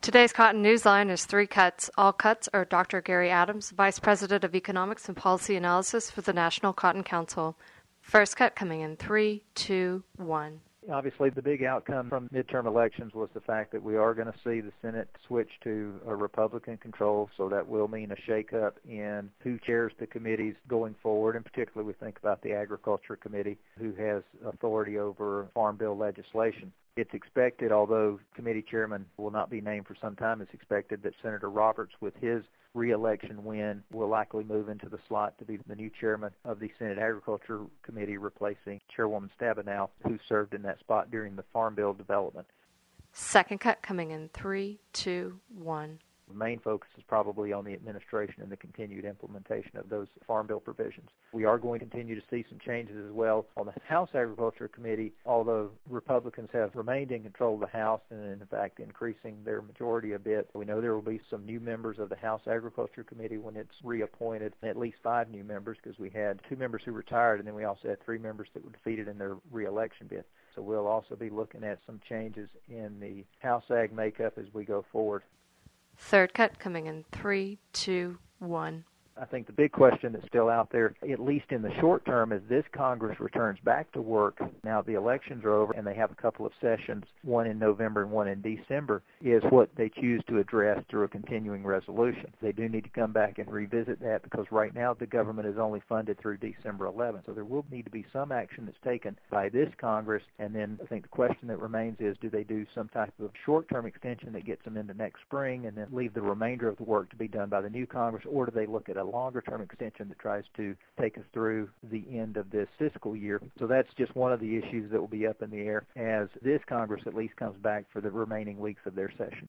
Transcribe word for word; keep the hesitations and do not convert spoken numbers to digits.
Today's Cotton Newsline is three cuts. All cuts are Doctor Gary Adams, Vice President of Economics and Policy Analysis for the National Cotton Council. First cut coming in three, two, one. Obviously, the big outcome from midterm elections was the fact that we are going to see the Senate switch to a Republican control, so that will mean a shakeup in who chairs the committees going forward. In particular, we think about the Agriculture Committee, who has authority over Farm Bill legislation. It's expected, although committee chairman will not be named for some time, it's expected that Senator Roberts, with his re-election win, will likely move into the slot to be the new chairman of the Senate Agriculture Committee, replacing Chairwoman Stabenow, who served in that spot during the Farm Bill development. Second cut coming in three, two, one. The main focus is probably on the administration and the continued implementation of those Farm Bill provisions. We are going to continue to see some changes as well on the House Agriculture Committee, although Republicans have remained in control of the House and, in fact, increasing their majority a bit. We know there will be some new members of the House Agriculture Committee when it's reappointed, at least five new members, because we had two members who retired, and then we also had three members that were defeated in their re-election bid. So we'll also be looking at some changes in the House Ag makeup as we go forward. Third cut coming in three, two, one. I think the big question that's still out there, at least in the short term, as this Congress returns back to work, now the elections are over and they have a couple of sessions, one in November and one in December, is what they choose to address through a continuing resolution. They do need to come back and revisit that, because right now the government is only funded through December eleventh. So there will need to be some action that's taken by this Congress, and then I think the question that remains is, do they do some type of short-term extension that gets them into next spring and then leave the remainder of the work to be done by the new Congress, or do they look at a longer-term extension that tries to take us through the end of this fiscal year? So that's just one of the issues that will be up in the air as this Congress at least comes back for the remaining weeks of their session.